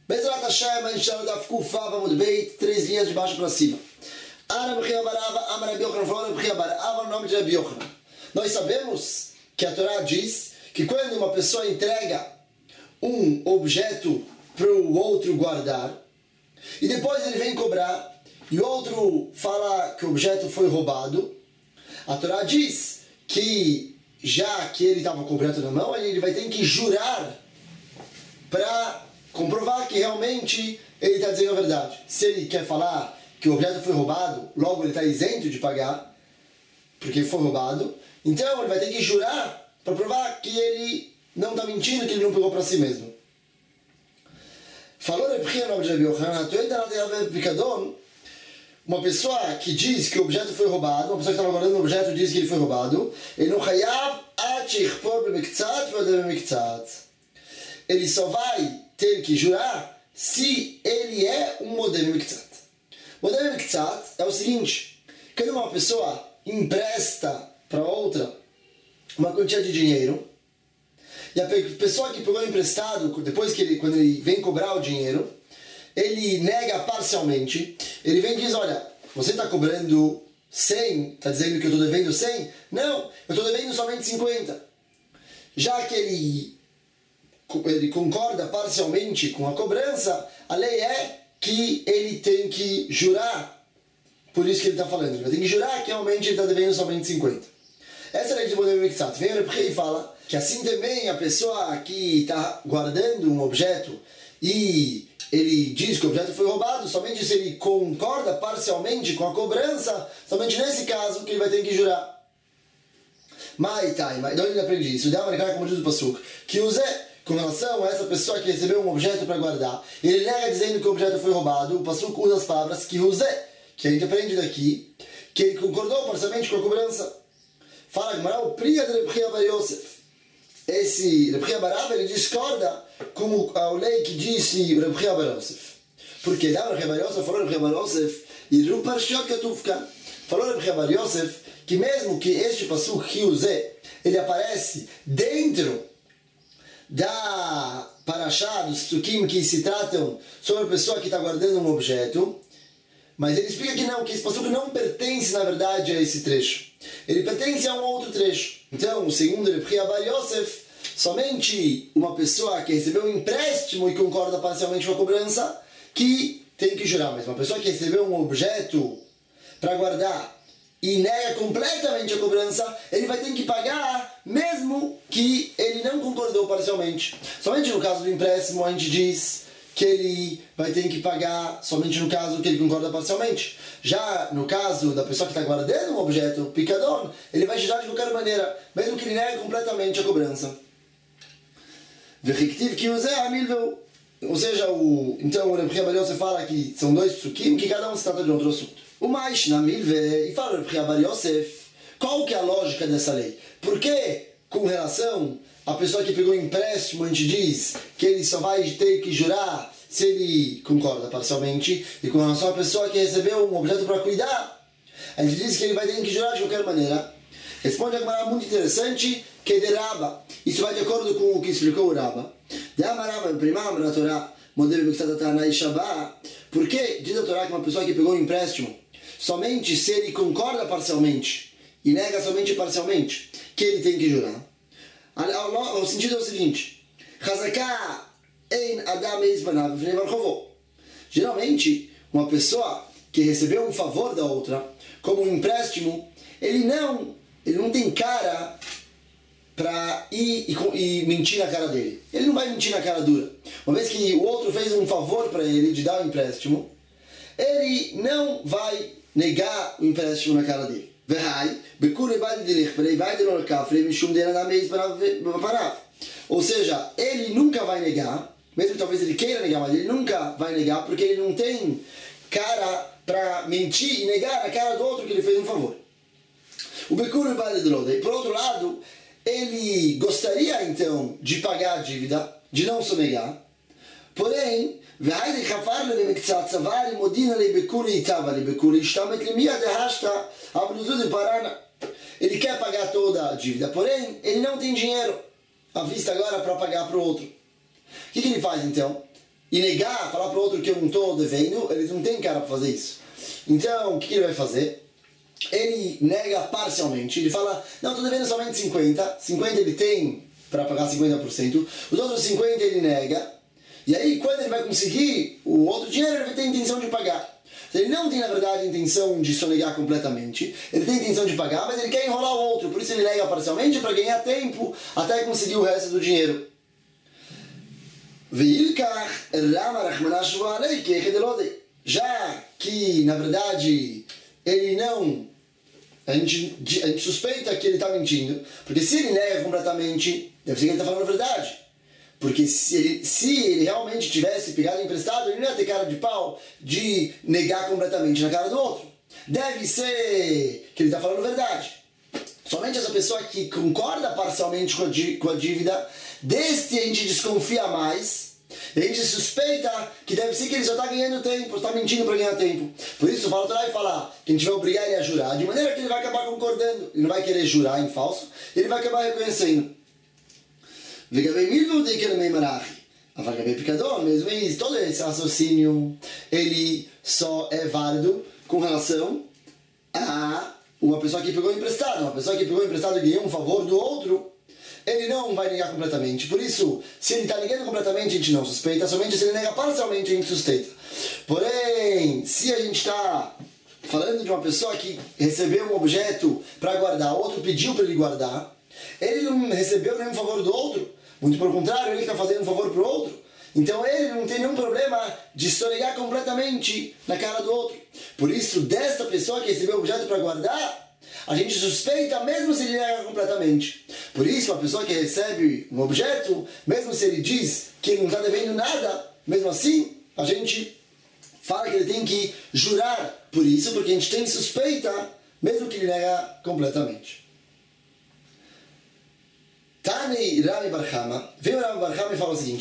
Bezerra Hashem, a gente chama da Kufá, vamos bem, 3 linhas de baixo para cima. Arabi Barava, Amarabi Yochanan, falou Arabi Barava, o nome de Rabi Yochanan. Nós sabemos que a Torá diz que quando uma pessoa entrega um objeto para o outro guardar, e depois ele vem cobrar, e o outro fala que o objeto foi roubado, a Torá diz que já que ele estava com o objeto na mão, ele vai ter que jurar para comprovar que realmente ele está dizendo a verdade. Se ele quer falar que o objeto foi roubado, logo ele está isento de pagar, porque foi roubado, então ele vai ter que jurar para provar que ele não está mentindo, que ele não pegou para si mesmo. Falou uma pessoa que diz que o objeto foi roubado, uma pessoa que estava guardando o objeto diz que ele foi roubado, ele não ele só vai ter que jurar se ele é um modem miktzat. Modem miktzat é o seguinte: quando uma pessoa empresta para outra uma quantia de dinheiro, e a pessoa que pegou emprestado, depois que quando ele vem cobrar o dinheiro, ele nega parcialmente, ele vem e diz: olha, você está cobrando 100, está dizendo que eu estou devendo 100? Não, eu estou devendo somente 50. Já que ele concorda parcialmente com a cobrança, a lei é que ele tem que jurar, por isso que ele está falando, ele vai ter que jurar que realmente ele está devendo somente 50. Essa é a lei de Modem Miktzat. Vem o Rebbe e fala que assim também a pessoa que está guardando um objeto e ele diz que o objeto foi roubado, somente se ele concorda parcialmente com a cobrança, somente nesse caso que ele vai ter que jurar. Mas de onde ele aprende isso? Como diz o Pasuk, que o Zé, com relação a essa pessoa que recebeu um objeto para guardar, ele nega dizendo que o objeto foi roubado, o Pasuk usa as palavras que o Zé, que a gente aprende daqui, que ele concordou parcialmente com a cobrança. Fala Gemara, o Priya de Rebbe Bar Yosef. Esse Rebbe Bar ele discorda com a lei que disse Rebbe Bar Yosef. Porque lá Rebbe Bar Yosef falou Rebbe Bar Yosef e Ru Parshiot Katuvka. Falou Rebbe Bar Yosef que mesmo que este pasuk que usei, ele aparece dentro da parashá dos psukim que se tratam sobre a pessoa que está guardando um objeto, mas ele explica que não, que esse pasuk não pertence na verdade a esse trecho. Ele pertence a um outro trecho. Então, segundo Rebbe Bar Yosef, somente uma pessoa que recebeu um empréstimo e concorda parcialmente com a cobrança, que tem que jurar. Mas uma pessoa que recebeu um objeto para guardar e nega completamente a cobrança, ele vai ter que pagar mesmo que ele não concordou parcialmente. Somente no caso do empréstimo a gente diz que ele vai ter que pagar somente no caso que ele concorda parcialmente. Já no caso da pessoa que está guardando um objeto, picador, ele vai jurar de qualquer maneira, mesmo que ele negue completamente a cobrança. Ou seja, então o Rebbe Bar Yosef fala que são 2 psukim, que cada um se trata de outro assunto. O mais na milve, e fala o Rebbe Bar Yosef, qual que é a lógica dessa lei? Por que, com relação à pessoa que pegou empréstimo, a gente diz que ele só vai ter que jurar se ele concorda parcialmente, e com relação à pessoa que recebeu um objeto para cuidar, a gente diz que ele vai ter que jurar de qualquer maneira? Responde a Gemara muito interessante, que é de Rabba. Isso vai de acordo com o que explicou o Rabba. De Amarava, primam na Torá, modelo Miktzat e Shabá, porque diz a Torá que uma pessoa que pegou um empréstimo, somente se ele concorda parcialmente e nega somente parcialmente, que ele tem que jurar. O sentido é o seguinte: geralmente, uma pessoa que recebeu um favor da outra, como um empréstimo, ele não tem cara para ir e mentir na cara dele. Ele não vai mentir na cara dura. Uma vez que o outro fez um favor para ele de dar um empréstimo, ele não vai negar o empréstimo na cara dele. Ou seja, ele nunca vai negar, mesmo que talvez ele queira negar, mas ele nunca vai negar porque ele não tem cara para mentir e negar na cara do outro que ele fez um favor. O Bekuru Bali Drode, por outro lado, ele gostaria então de pagar a dívida, de não sonegar, porém, ele quer pagar toda a dívida, porém, ele não tem dinheiro à vista agora para pagar para o outro. O que ele faz então? e negar, falar para o outro que eu não estou devendo, ele não tem cara para fazer isso. Então, o que ele vai fazer? Ele nega parcialmente, ele fala, não, estou devendo somente 50 ele tem para pagar 50%, os outros 50 ele nega, e aí quando ele vai conseguir o outro dinheiro, ele vai ter a intenção de pagar. Ele não tem, na verdade, a intenção de sonegar completamente, ele tem a intenção de pagar, mas ele quer enrolar o outro, por isso ele nega parcialmente para ganhar tempo até conseguir o resto do dinheiro. Já que, na verdade, ele não... A gente suspeita que ele está mentindo, porque se ele nega completamente, deve ser que ele está falando a verdade. Porque se ele realmente tivesse pegado emprestado, ele não ia ter cara de pau de negar completamente na cara do outro. Deve ser que ele está falando a verdade. Somente essa pessoa que concorda parcialmente com a dívida, deste a gente desconfia mais. E a gente suspeita que deve ser que ele só está ganhando tempo, está mentindo para ganhar tempo. Por isso, fala Torá e falar que a gente vai obrigar ele a jurar, de maneira que ele vai acabar concordando. Ele não vai querer jurar em falso, ele vai acabar reconhecendo. Mesmo isso, todo esse raciocínio, ele só é válido com relação a uma pessoa que pegou emprestado. Uma pessoa que pegou emprestado e ganhou um favor do outro, ele não vai negar completamente. Por isso, se ele está negando completamente, a gente não suspeita. Somente se ele nega parcialmente, a gente suspeita. Porém, se a gente está falando de uma pessoa que recebeu um objeto para guardar, o outro pediu para ele guardar, ele não recebeu nenhum favor do outro. Muito pelo contrário, ele está fazendo um favor para o outro. Então ele não tem nenhum problema de sonegar completamente na cara do outro. Por isso, desta pessoa que recebeu o objeto para guardar, a gente suspeita mesmo se ele nega completamente. Por isso, uma pessoa que recebe um objeto, mesmo se ele diz que ele não está devendo nada, mesmo assim, a gente fala que ele tem que jurar por isso, porque a gente tem suspeita, mesmo que ele nega completamente. Tani Rami Bar Chama, veio Rami Bar Chama e fala o seguinte: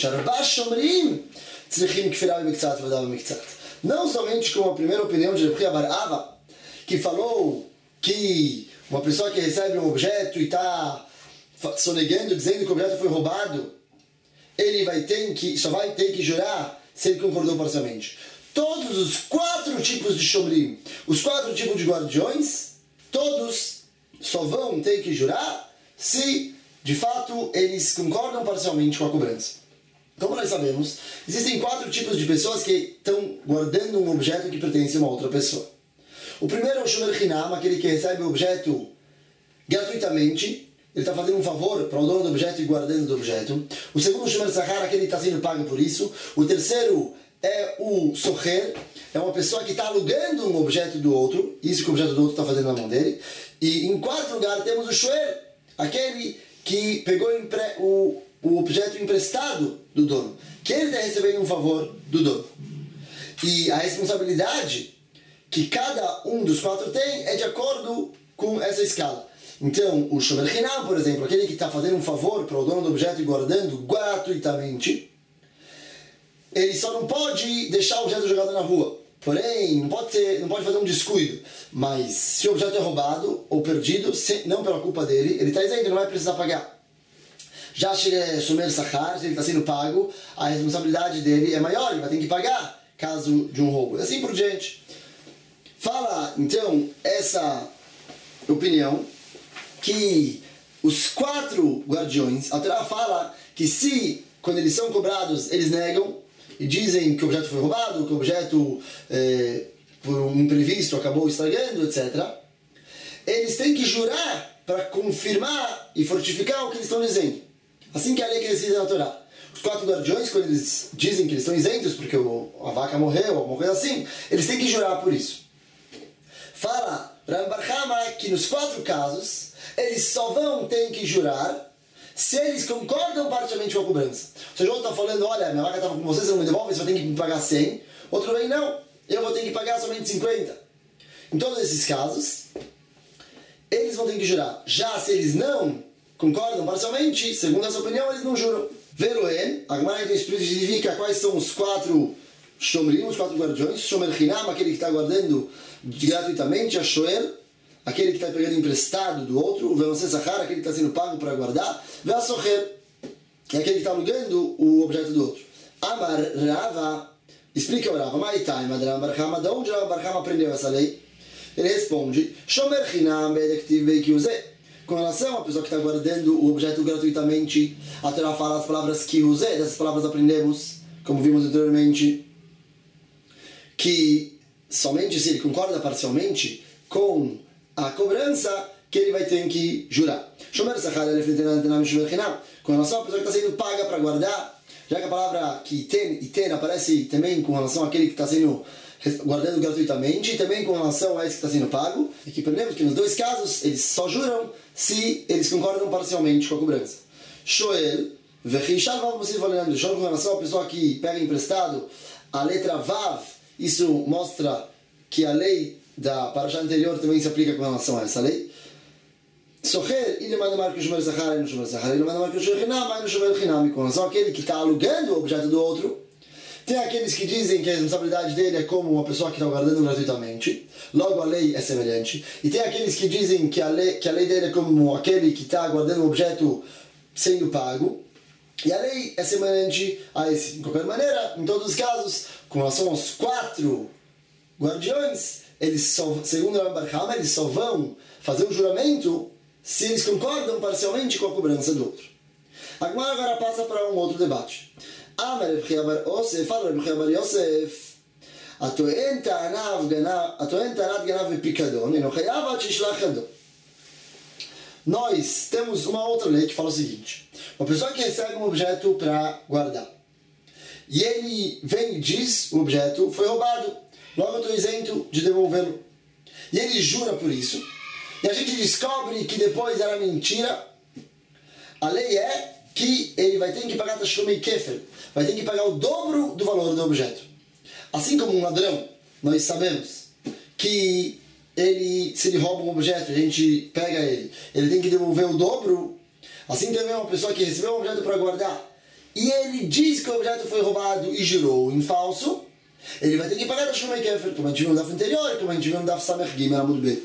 não somente como a primeira opinião de Rebbe Bar Ava, que falou que uma pessoa que recebe um objeto e está sonegando, dizendo que o objeto foi roubado, ele só vai ter que jurar se ele concordou parcialmente. Todos os 4 tipos de shomrim, os 4 tipos de guardiões, todos só vão ter que jurar se de fato eles concordam parcialmente com a cobrança. Como nós sabemos, existem 4 tipos de pessoas que estão guardando um objeto que pertence a uma outra pessoa. O primeiro é o shomer hinam, aquele que recebe o objeto gratuitamente, ele está fazendo um favor para o dono do objeto e guardando do objeto. O segundo é o shomer sachar, aquele que está sendo pago por isso. O terceiro é o socher, é uma pessoa que está alugando um objeto do outro, isso que o objeto do outro está fazendo na mão dele. E em quarto lugar temos o shoer, aquele que pegou o objeto emprestado do dono, que ele está recebendo um favor do dono. E a responsabilidade que cada um dos 4 tem é de acordo com essa escala. Então, o shomer hinam, por exemplo, aquele que está fazendo um favor para o dono do objeto e guardando gratuitamente, ele só não pode deixar o objeto jogado na rua. Porém, não pode fazer um descuido. Mas se o objeto é roubado ou perdido, não pela culpa dele, ele está isento, não vai precisar pagar. Já chega shomer sachar, se ele está sendo pago, a responsabilidade dele é maior, ele vai ter que pagar caso de um roubo. E assim por diante. Fala, então, essa opinião, que os 4 guardiões, a Torá fala que se, quando eles são cobrados, eles negam, e dizem que o objeto foi roubado, que o objeto, por um imprevisto, acabou estragando, etc. Eles têm que jurar para confirmar e fortificar o que eles estão dizendo. Assim que é a lei que eles dizem na Torá. Os 4 guardiões, quando eles dizem que eles estão isentos, porque a vaca morreu, alguma coisa assim, eles têm que jurar por isso. Fala Rami Bar Chama que nos 4 casos, eles só vão ter que jurar se eles concordam parcialmente com a cobrança. Ou seja, o outro está falando, olha, minha vaca estava com você não me devolve, você vai ter que me pagar 100. Outro vem, não, eu vou ter que pagar somente 50. Em todos esses casos, eles vão ter que jurar. Já se eles não concordam parcialmente, segundo essa opinião, eles não juram. Veroen, a Gemara então especifica quais são os 4 shomrim, os 4 guardiões. Shomer hinam, aquele que está guardando gratuitamente, a shoer, aquele que está pegando emprestado do outro, o veloncé sachar, aquele que está sendo pago para guardar, ve'asocher, é aquele que está alugando o objeto do outro. Amar Rava, explica o Rava, Maitaima, de onde Rava Bar Hama aprendeu essa lei? Ele responde, Shomer Chinam Bedektiv Veikiuze. Com relação à pessoa que está guardando o objeto gratuitamente, a Torá fala as palavras Kiuze, dessas palavras aprendemos, como vimos anteriormente, que somente se ele concorda parcialmente com a cobrança, que ele vai ter que jurar. Com relação à pessoa que está sendo paga para guardar, já que a palavra que iten aparece também com relação àquele que está sendo guardando gratuitamente, e também com relação a esse que está sendo pago, e que aprendemos que nos dois casos eles só juram se eles concordam parcialmente com a cobrança. Shoel, Vechishal Vav Mosif Valendo, com relação à pessoa que pega emprestado a letra Vav, isso mostra que a lei da paraxá anterior também se aplica com relação a essa lei. Socher, ele manda marca o Shomer Zahar, ele não Zahar, ele manda marca o Shomer Chinam, ele não Shomer Chinam, com relação àquele que está alugando o objeto do outro. Tem aqueles que dizem que a responsabilidade dele é como uma pessoa que está guardando gratuitamente, logo a lei é semelhante. E tem aqueles que dizem que a lei dele é como aquele que está guardando um objeto sendo pago, e a lei é semelhante a esse. De qualquer maneira, em todos os casos, com relação aos 4 guardiões, eles só, segundo o Bar Hama, eles só vão fazer um juramento se eles concordam parcialmente com a cobrança do outro. A Gemara agora passa para um outro debate. Amar Reb Chia bar Yosef, fala Reb Chia bar Yosef, atoen ta'anat ganav vepikadon, eno chayav ad shishlach yado. Nós temos uma outra lei que fala o seguinte: uma pessoa que recebe um objeto para guardar, e ele vem e diz, o objeto foi roubado, logo eu estou isento de devolvê-lo. E ele jura por isso, e a gente descobre que depois era mentira. A lei é que ele vai ter que pagar Tashlumei Kefel, vai ter que pagar o dobro do valor do objeto. Assim como um ladrão, nós sabemos que se ele rouba um objeto, a gente pega ele tem que devolver o dobro. Assim também uma pessoa que recebeu um objeto para guardar, e ele diz que o objeto foi roubado e jurou em falso, ele vai ter que pagar Tashlumei Kefel, como a gente viu no daf anterior, como a gente viu no daf Samech Gimel Amud Bet.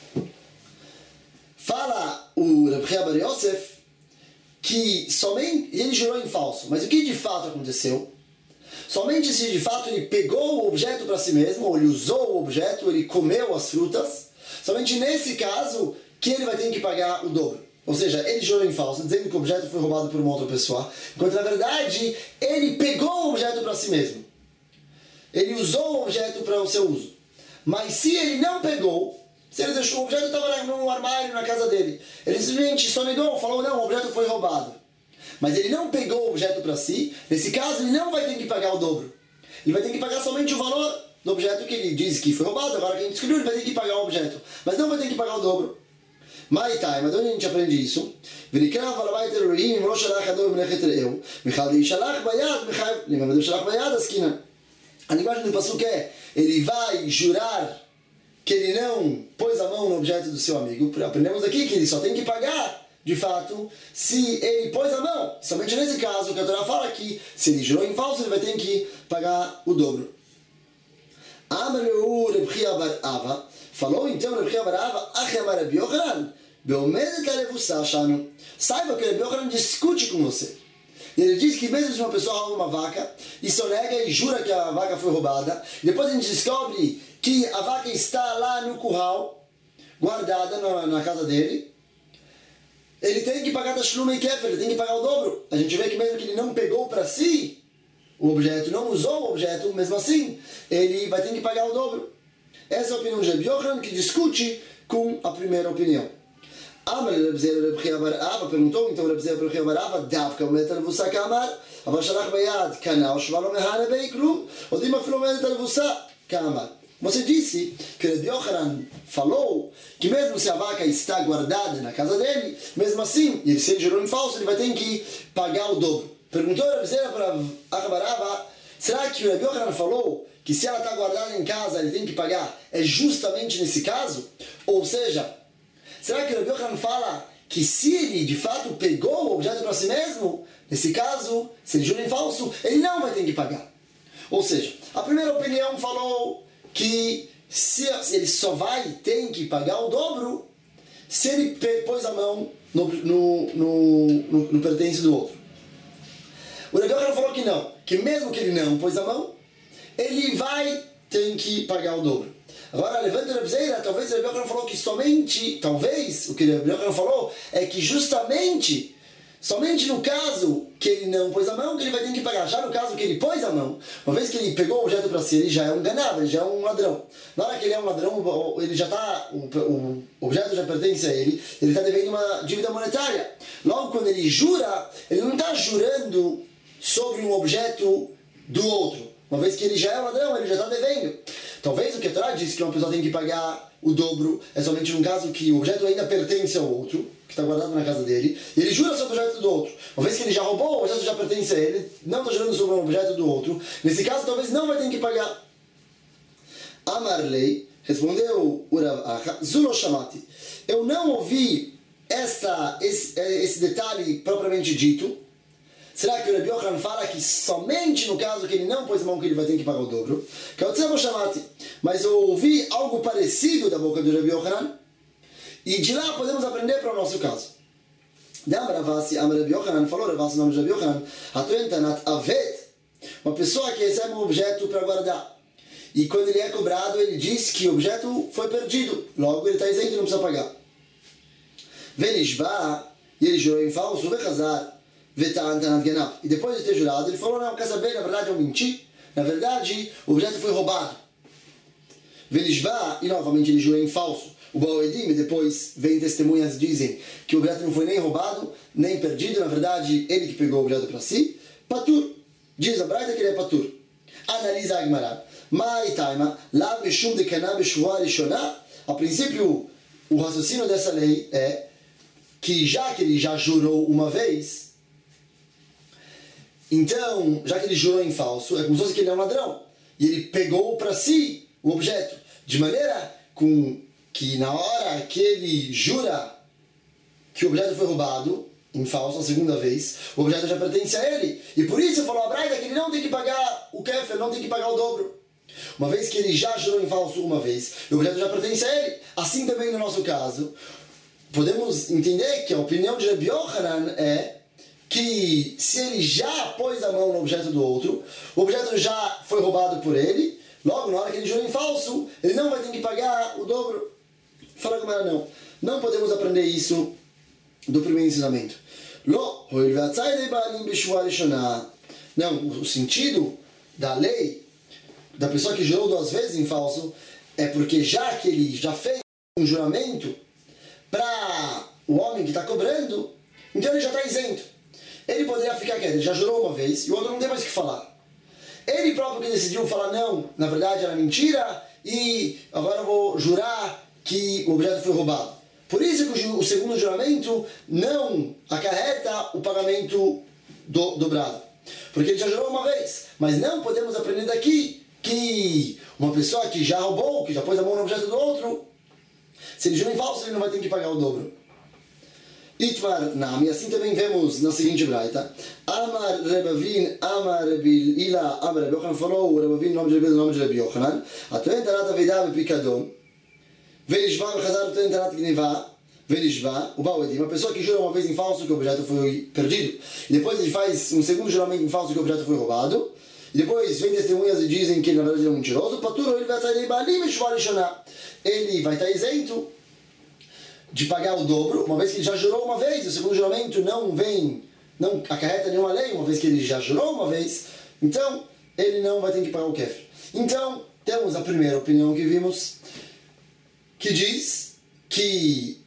Fala o Reb Chia bar Yosef que somente ele jurou em falso, mas o que de fato aconteceu? Somente se de fato ele pegou o objeto para si mesmo, ou ele usou o objeto, ele comeu as frutas, somente nesse caso que ele vai ter que pagar o dobro. Ou seja, ele jurou em falso, dizendo que o objeto foi roubado por uma outra pessoa, enquanto na verdade ele pegou o objeto para si mesmo. Ele usou o objeto para o seu uso. Mas se ele não pegou, se ele deixou o objeto, estava no armário na casa dele, ele simplesmente só negou, falou não, o objeto foi roubado, mas ele não pegou o objeto para si, nesse caso ele não vai ter que pagar o dobro, ele vai ter que pagar somente o valor do objeto que ele diz que foi roubado. Agora que a gente descobriu, ele vai ter que pagar o objeto, mas não vai ter que pagar o dobro. Mas onde a gente aprende isso? A linguagem do passuque é, ele vai jurar que ele não pôs a mão no objeto do seu amigo. Aprendemos aqui que ele só tem que pagar, de fato, se ele pôs a mão. Somente nesse caso que a Torá fala que, se ele jurou em falso, ele vai ter que pagar o dobro. Amreu Reb Chia bar Ava, falou então Reb Chia bar Ava, Achemar Reb Yochanan, Beomedet Alevussah Shanu. Saiba que Reb Yochanan discute com você. E ele diz que mesmo se uma pessoa rouba uma vaca, e sonega e jura que a vaca foi roubada, e depois a gente descobre que a vaca está lá no curral, guardada na casa dele, ele tem que pagar Tashlumei Kefel, ele tem que pagar o dobro. A gente vê que mesmo que ele não pegou para si o objeto, não usou o objeto, mesmo assim, ele vai ter que pagar o dobro. Essa é a opinião de Reb Yochanan, que discute com a primeira opinião. Amar Reb Zera Reb Chia bar Ava, perguntou então Reb Zera Reb Chia bar Ava, Davka Omedet Alevussah Kamar, אבל שלח ביד קנה או שווה לו מהנה בי כלום, עוד אם אפילו עומדת הלבוסה כאמר. Você disse que Reb Yochanan falou que mesmo se a vaca está guardada na casa dele, mesmo assim, e se ele jurou em falso, ele vai ter que pagar o dobro. Perguntou Reb Zera para Achabar Ava, será que o Reb Yochanan falou que se ela está guardada em casa, ele tem que pagar? É justamente nesse caso? Ou seja, será que o Reb Yochanan fala que se ele de fato pegou o objeto para si mesmo, nesse caso, se ele jura em falso, ele não vai ter que pagar? Ou seja, a primeira opinião falou que se ele só tem que pagar o dobro se ele pôs a mão no pertence do outro. O Reb Yochanan falou que não, que mesmo que ele não pôs a mão, ele vai ter que pagar o dobro. Agora, levanta a Rebzeira, talvez o Rebbe Yochanan falou que somente, talvez, o que o Rebbe Yochanan falou é que somente no caso que ele não pôs a mão, que ele vai ter que pagar. Já no caso que ele pôs a mão, uma vez que ele pegou o objeto para si, ele já é um ganado, ele já é um ladrão. Na hora que ele é um ladrão, ele já está, o objeto já pertence a ele, ele está devendo uma dívida monetária. Logo, quando ele jura, ele não está jurando sobre um objeto do outro. Uma vez que ele já é um ladrão, ele já está devendo. Talvez o que a Torá diz que uma pessoa tem que pagar o dobro é somente num caso que o objeto ainda pertence ao outro, que está guardado na casa dele, e ele jura sobre o objeto do outro. Uma vez que ele já roubou, o objeto já pertence a ele, não está jurando sobre o objeto do outro. Nesse caso, talvez não vai ter que pagar. Amarlei, respondeu Urav Acha, Zulo Shamati. Eu não ouvi esse detalhe propriamente dito. Será que o Rebbe Yochanan fala que somente no caso que ele não pôs a mão que ele vai ter que pagar o dobro? Que é o Tzemo Shamati. Mas eu ouvi algo parecido da boca do Rebbe Yochanan, e de lá podemos aprender para o nosso caso. Ravasi, Rebbe Yochanan falou, Ravasi, o nome de Rebbe Yochanan, Atuentanat Aved, uma pessoa que recebe um objeto para guardar. E quando ele é cobrado, ele diz que o objeto foi perdido. Logo ele está isento e não precisa pagar. Venishba, e ele jurou em falso, Vechazar, e depois de ter jurado, ele falou, não, quer saber, na verdade eu menti, na verdade o objeto foi roubado. Velishba, e novamente ele jurou em falso. O Baoedim, depois vem testemunhas que dizem que o objeto não foi nem roubado, nem perdido, na verdade ele que pegou o objeto para si. Patur, diz a Braita que ele é Patur. Analisa a Gemara. Ma'itaima, la mishum de kana b'shvua rishona. A princípio, o raciocínio dessa lei é que ele já jurou uma vez, então, já que ele jurou em falso, é como se fosse que ele é um ladrão. E ele pegou para si o objeto. De maneira que na hora que ele jura que o objeto foi roubado, em falso, a segunda vez, o objeto já pertence a ele. E por isso falou a Braita que ele não tem que pagar o kefer, não tem que pagar o dobro. Uma vez que ele já jurou em falso uma vez, o objeto já pertence a ele. Assim também no nosso caso, podemos entender que a opinião de Rebbe Yochanan é que se ele já pôs a mão no objeto do outro, o objeto já foi roubado por ele, logo na hora que ele jurou em falso, ele não vai ter que pagar o dobro. Fala como era, não podemos aprender isso do primeiro ensinamento. Não, o sentido da lei, da pessoa que jurou 2 vezes em falso, é porque já que ele já fez um juramento para o homem que está cobrando, então ele já está isento. Ele poderia ficar quieto, ele já jurou uma vez e o outro não tem mais o que falar. Ele próprio que decidiu falar não, na verdade era mentira e agora eu vou jurar que o objeto foi roubado. Por isso que o segundo juramento não acarreta o pagamento dobrado. Porque ele já jurou uma vez. Mas não podemos aprender daqui que uma pessoa que já roubou, que já pôs a mão no objeto do outro, se ele jura em falso, ele não vai ter que pagar o dobro. Itmar Nami, assim também vemos na seguinte braita. Amar Rebavin, Amar Ila, Amar Rebbe Yochanan falou, o Rebavin, nome de Rebbe Yochanan, Atoen Tarat Avedá Bepikadon, Velishba Bechazar Atoen Tarat Gnevá, Velishba, o Baoedim, uma pessoa que jura uma vez em falso que o objeto foi perdido, e depois ele faz um segundo juramento em falso que o objeto foi roubado, e depois vem testemunhas e dizem que ele na verdade é um mentiroso, Patur, ele vai sair de Balim e Shvar Rishoná, ele vai estar isento de pagar o dobro, uma vez que ele já jurou uma vez, o segundo juramento não acarreta nenhuma lei, uma vez que ele já jurou uma vez, então ele não vai ter que pagar o kefer. Então, temos a primeira opinião que vimos, que diz que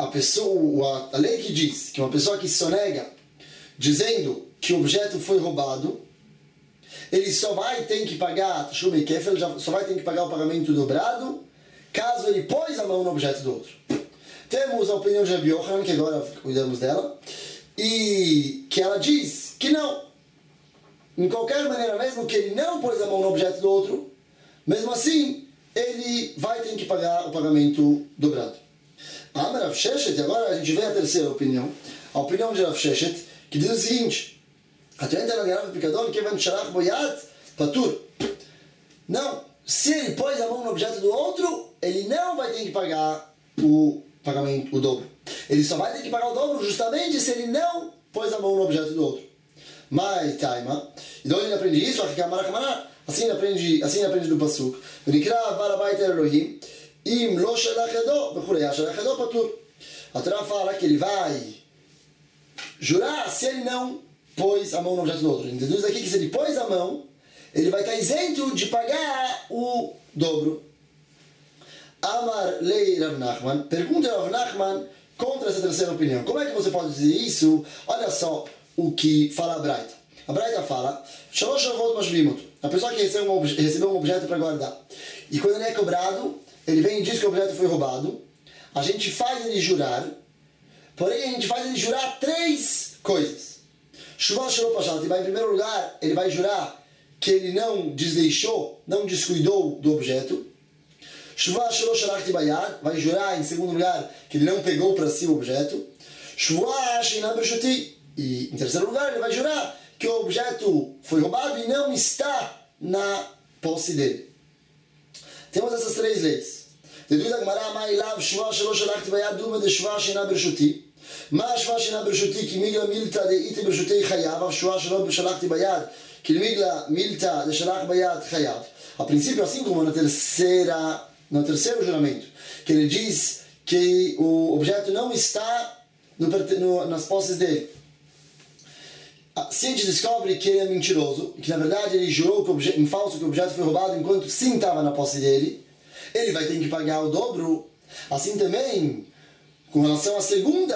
a lei que diz que uma pessoa que sonega, dizendo que o objeto foi roubado, ele só vai ter que pagar, só vai ter que pagar o pagamento dobrado, caso ele pôs a mão no objeto do outro. Temos a opinião de Rebbe Yochanan, que agora cuidamos dela, e que ela diz que não. Em qualquer maneira, mesmo que ele não pôs a mão no objeto do outro, mesmo assim, ele vai ter que pagar o pagamento dobrado. A Rav Sheshet, agora a gente vê a terceira opinião, a opinião de Rav Sheshet, que diz o seguinte, não, se ele pôs a mão no objeto do outro, ele não vai ter que pagar o dobro. Ele só vai ter que pagar o dobro justamente se ele não pôs a mão no objeto do outro. Mai Taima. E de onde ele aprende isso? Assim ele aprende do Pasuk. Elohim. Im lo shelach yado, v'chulei, shelach yado patur. A Torá fala que ele vai jurar se ele não pôs a mão no objeto do outro. Ele deduz daqui que se ele pôs a mão, ele vai estar isento de pagar o dobro. Amar lei Rav Nachman, pergunta a Rav Nachman contra essa terceira opinião. Como é que você pode dizer isso? Olha só o que fala a Braita. A Braita fala, a pessoa que recebeu um objeto para guardar, e quando ele é cobrado, ele vem e diz que o objeto foi roubado, a gente faz ele jurar, porém a gente faz ele jurar 3 coisas. Em primeiro lugar, ele vai jurar que ele não desleixou, não descuidou do objeto. Vai jurar, em segundo lugar, que ele não pegou para si o objeto. E em terceiro lugar, ele vai jurar que o objeto foi roubado e não está na posse dele. Temos essas 3 leis. Deduz a Gemara, Ma'ilav, Shua, Shelo, Shalachti, Bayad, Duma, de Shua, Shina, Bershuti. Ma, Shua, Shina, Bershuti, ki migla, milta, de ite, Bershutei, Chayav, Shua, Shelo, Shalachti, Bayad, ki migla, milta, de Shalach, Bayad, Chayav. A princípio, assim como no terceiro juramento, que ele diz que o objeto não está nas posses dele. Se a gente descobre que ele é mentiroso, que na verdade ele jurou em falso que o objeto foi roubado enquanto sim estava na posse dele, ele vai ter que pagar o dobro. Assim também, com relação ao segundo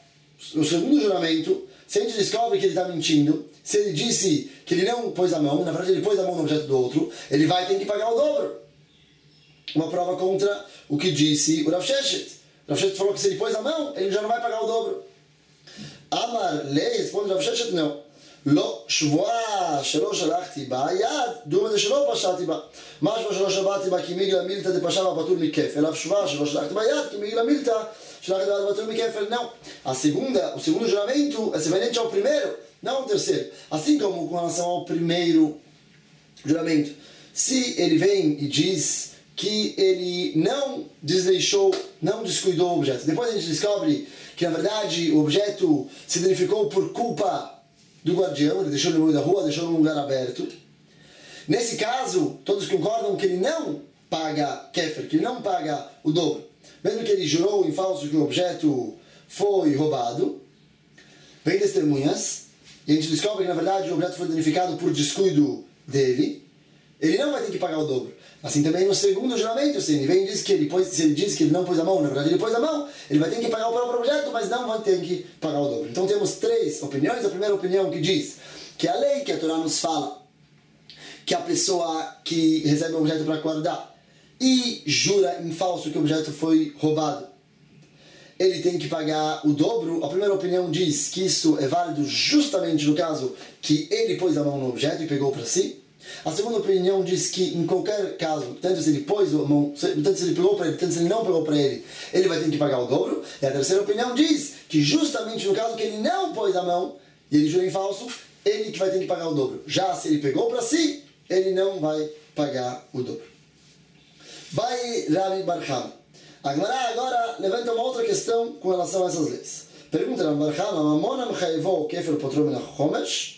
juramento, se a gente descobre que ele está mentindo, se ele disse que ele não pôs a mão, na verdade ele pôs a mão no objeto do outro, ele vai ter que pagar o dobro. Uma prova contra o que disse o Rav Sheshet. O Rav Sheshet falou que se ele pôs a mão, ele já não vai pagar o dobro. Amar lei, responde o Rav Sheshet, não. לא שבועה שלא שלחתי בה יד דומה דשלא פשעתי בה משמע שלא שבעתי בה כי מיגלה מילתא דפשע בה פטור מכפל אף שבועה שלא שלחתי בה יד כי מיגלה מילתא שלחתי בה פטור מכפל. Não, o segundo juramento é semelhante ao primeiro, não ao terceiro. Assim como com relação ao primeiro juramento, se ele vem e diz que ele não desleixou, não descuidou o objeto, depois a gente descobre que na verdade o objeto se danificou por culpa do guardião, ele deixou no meio da rua, deixou num lugar aberto. Nesse caso, todos concordam que ele não paga kefer, que ele não paga o dobro. Mesmo que ele jurou em falso que o objeto foi roubado, vem testemunhas, e a gente descobre que na verdade o objeto foi danificado por descuido dele, ele não vai ter que pagar o dobro. Assim também no segundo juramento, se ele vem e diz que se ele diz que ele não pôs a mão, na verdade ele pôs a mão, ele vai ter que pagar o próprio objeto, mas não vai ter que pagar o dobro. Então temos 3 opiniões. A primeira opinião que diz que a lei que a Torá nos fala, que a pessoa que recebe um objeto para guardar e jura em falso que o objeto foi roubado, ele tem que pagar o dobro. A primeira opinião diz que isso é válido justamente no caso que ele pôs a mão no objeto e pegou para si. A segunda opinião diz que em qualquer caso, tanto se ele pôs a mão, tanto se ele pegou para ele, tanto se ele não pegou para ele, ele vai ter que pagar o dobro. E a terceira opinião diz que justamente no caso que ele não pôs a mão e ele jurou em falso, ele que vai ter que pagar o dobro. Já se ele pegou para si, ele não vai pagar o dobro. Vai Rabi Bar Chama. Agora levanta uma outra questão com relação a essas leis. Pergunta Rabi Bar Chama: Mamonam chayvo kefer potro min ha-chomesh?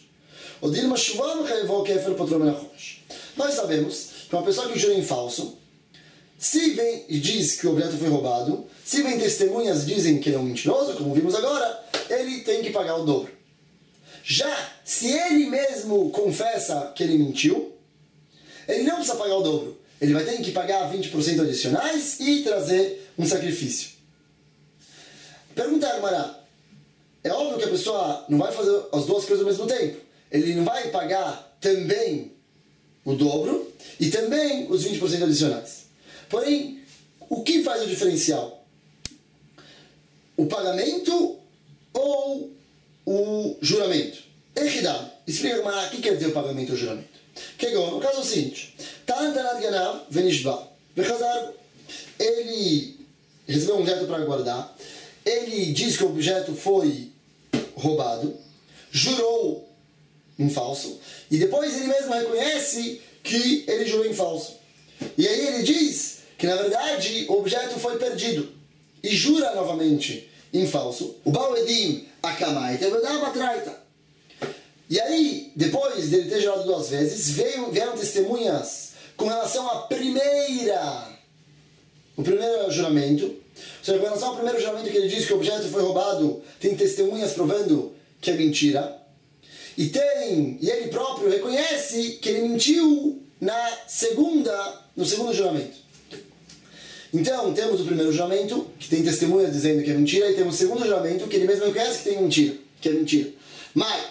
Nós sabemos que uma pessoa que jura em falso, se vem e diz que o objeto foi roubado, se vem testemunhas dizem que ele é um mentiroso, como vimos agora, ele tem que pagar o dobro. Já se ele mesmo confessa que ele mentiu, ele não precisa pagar o dobro. Ele vai ter que pagar 20% adicionais e trazer um sacrifício. Pergunta a Gemara: é óbvio que a pessoa não vai fazer as duas coisas ao mesmo tempo. Ele não vai pagar também o dobro e também os 20% adicionais. Porém, o que faz o diferencial? O pagamento ou o juramento? Echidam. Explica o que quer dizer o pagamento ou o juramento. No caso é o seguinte: ele recebeu um objeto para guardar, ele diz que o objeto foi roubado, jurou em falso, e depois ele mesmo reconhece que ele jurou em falso. E aí ele diz que na verdade o objeto foi perdido e jura novamente em falso. O Baal Edim Akamai Tevedá Batraita. E aí, depois dele ter jurado 2 vezes, vieram testemunhas com relação o primeiro juramento. Ou seja, com relação ao primeiro juramento que ele diz que o objeto foi roubado, tem testemunhas provando que é mentira. E ele próprio reconhece que ele mentiu no segundo juramento. Então, temos o primeiro juramento, que tem testemunhas dizendo que é mentira, e temos o segundo juramento, que ele mesmo reconhece que é mentira. Mas,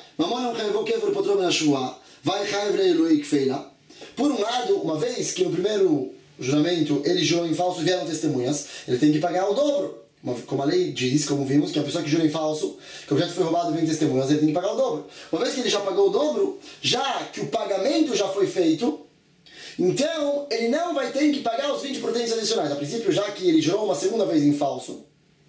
por um lado, uma vez que no primeiro juramento ele jurou em falso e vieram testemunhas, ele tem que pagar o dobro. Como a lei diz, como vimos, que a pessoa que jura em falso, que o objeto foi roubado e vem testemunhas, ele tem que pagar o dobro. Uma vez que ele já pagou o dobro, já que o pagamento já foi feito, então ele não vai ter que pagar os 20% adicionais. A princípio, já que ele jurou uma segunda vez em falso,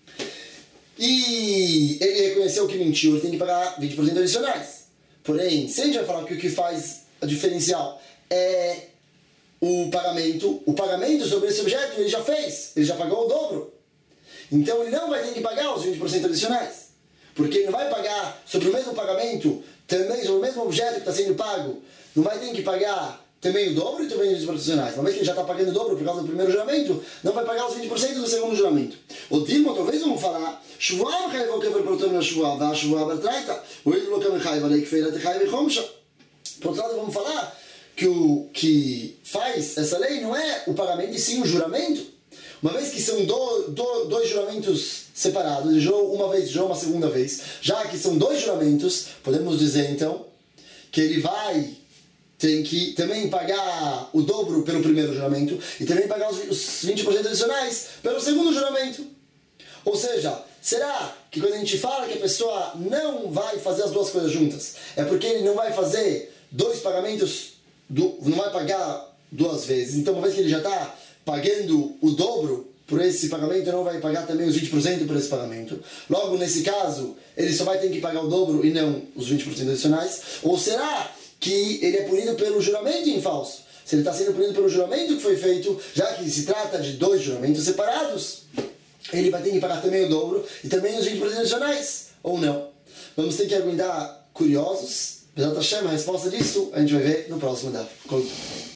e ele reconheceu que mentiu, ele tem que pagar 20% adicionais. Porém, se a gente vai falar que o que faz a diferencial é o pagamento sobre esse objeto ele já fez, ele já pagou o dobro. Então ele não vai ter que pagar os 20% adicionais. Porque ele não vai pagar sobre o mesmo pagamento, também sobre o mesmo objeto que está sendo pago, não vai ter que pagar também o dobro e também os 20% adicionais. Uma vez que ele já está pagando o dobro por causa do primeiro juramento, não vai pagar os 20% do segundo juramento. O Dilma, talvez vamos falar, por outro lado, vamos falar que o que faz essa lei não é o pagamento e sim o juramento. Uma vez que são dois juramentos separados, ele jurou uma vez, jurou uma segunda vez, já que são 2 juramentos, podemos dizer então que ele tem que também pagar o dobro pelo primeiro juramento e também pagar os 20% adicionais pelo segundo juramento. Ou seja, será que quando a gente fala que a pessoa não vai fazer as 2 coisas juntas, é porque ele não vai fazer 2 pagamentos, não vai pagar 2 vezes? Então, uma vez que ele já está pagando o dobro por esse pagamento, não vai pagar também os 20% por esse pagamento. Logo, nesse caso, ele só vai ter que pagar o dobro e não os 20% adicionais? Ou será que ele é punido pelo juramento em falso? Se ele está sendo punido pelo juramento que foi feito, já que se trata de 2 juramentos separados, ele vai ter que pagar também o dobro e também os 20% adicionais? Ou não? Vamos ter que aguardar curiosos. Bezat Hashem, a resposta disso a gente vai ver no próximo DAF.